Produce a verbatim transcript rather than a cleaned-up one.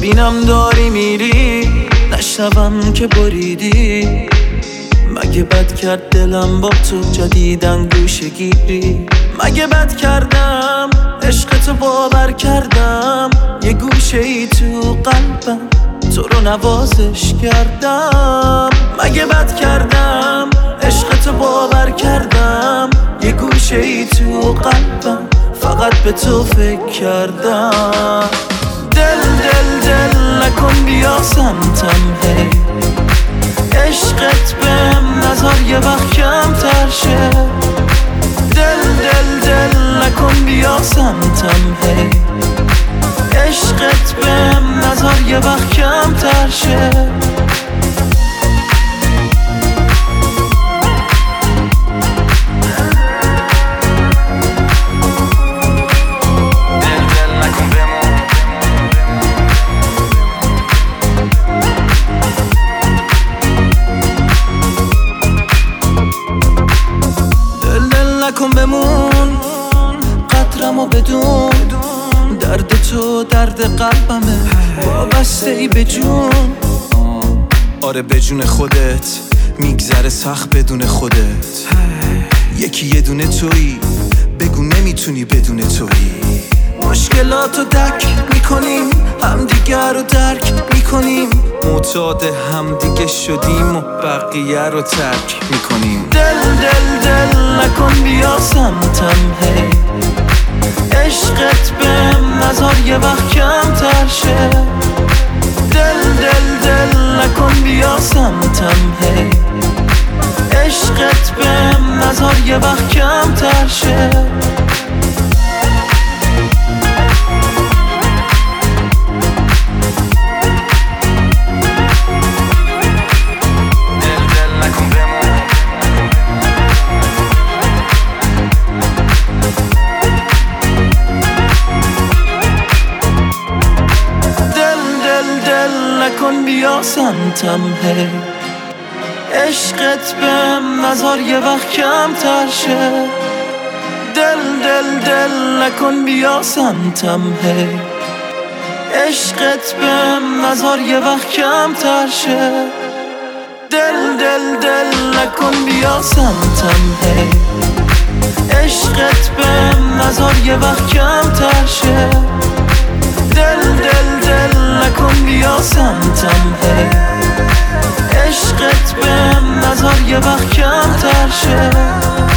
ببینم داری میری، نشنوم که بریدی. مگه بد کرد دلم با تو جدیدن گوشه گیری؟ مگه بد کردم عشق تو باور کردم، یه گوشه ای تو قلبم تو رو نوازش کردم. مگه بد کردم عشق تو باور کردم، یه گوشه ای تو قلبم فقط به تو فکر کردم. دل دل دل نکن بیا سمتم هی، عشقت بهم نظر یه وقت کم تر شه. دل دل دل نکن بیا سمتم هی، عشقت بهم نظر یه وقت کم تر شه. نکن بمون قدرمو بدون، درد تو درد قلبمه وابسته ای به جون. آره به جون خودت میگذره سخت بدون خودت. یکی یه دونه تویی، بگو نمیتونی بدون تویی. مشکلاتو دک میکنیم، همدیگر رو درک میکنیم، معتاد همدیگه شدیم و بقیه رو ترک میکنیم. دل دل دل نکن بیا سمتم هی، عشقت بهم نظر یه وقت کم تر شه. دل دل دل نکن بیا سمتم هی، عشقت بهم نظر یه وقت کم تر شه. نکن بیا سمتم هی، عشقت بهم نظر یه وقت کم تر شه. دل دل دل نکن بیا سمتم هی، عشقت بهم نظر یه وقت کم تر شه. دل دل دل نکن بیا سمتم هی، عشقت بهم نظر یه وقت کم تر شه. دل دل دل نکن بیا سمتم هی، عشقت بهم نظر یه وقت کم تر شه.